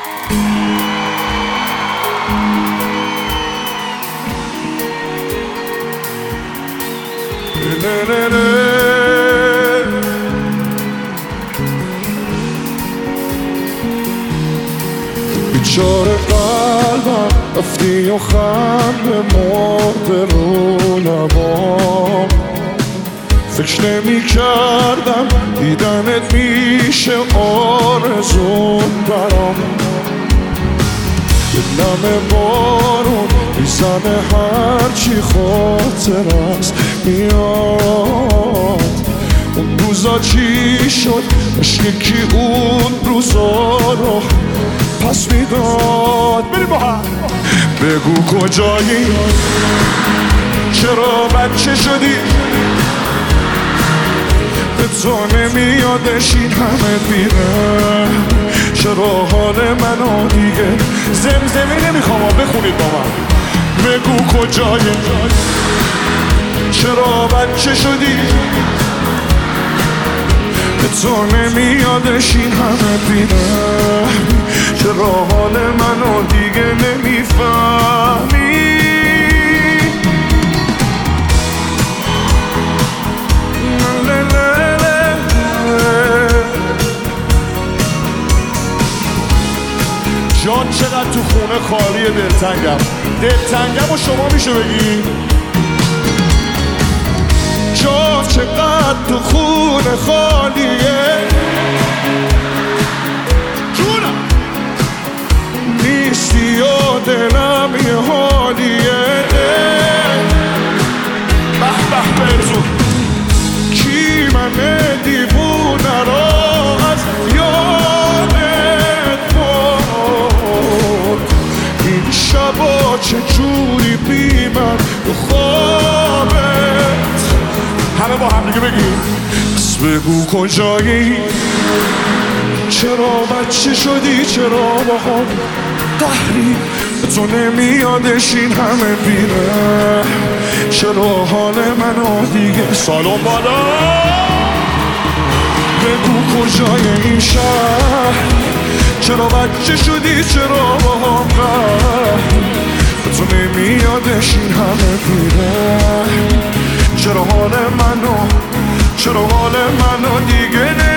بیچاره قلبم رفتی و خنده مرده رو لبام فکر نمی کردم دیدنت میشه آرزون برام دلم بارون میزنه هرچی خاطر است میاد اون روزا چی شد اش یکی اون روزا رو پس میداد بریم با هم بگو کجایی چرا بچه شدی به تو نمیادش این همه بیره چرا حال منو دیگه زمزمی نمیخوام بخونید با من بگو کجایی چرا بچه شدی به تو نمیادش این همه بیره چرا حال منو دیگه نمیفهمی جان چقدر تو خونه خالی دلتنگم و شما میشه بگی جان چقدر تو خونه خالیه جونم نیستی و دلم یه حالیه به برزون کی من دیوونه را از یادت برد این شبا چجوری بی من تو خوابت همه با هم دیگه بگیم بس بگو کجایی چرا بچه شدی چرا با هم قهری تو نمیادش این همه بیره چرا حال منو دیگه سالون بالا بگو کجای این شهر چرا بچه شدی چرا با هم قهری تو نمیادش این همه بیره چرا حال منو دیگه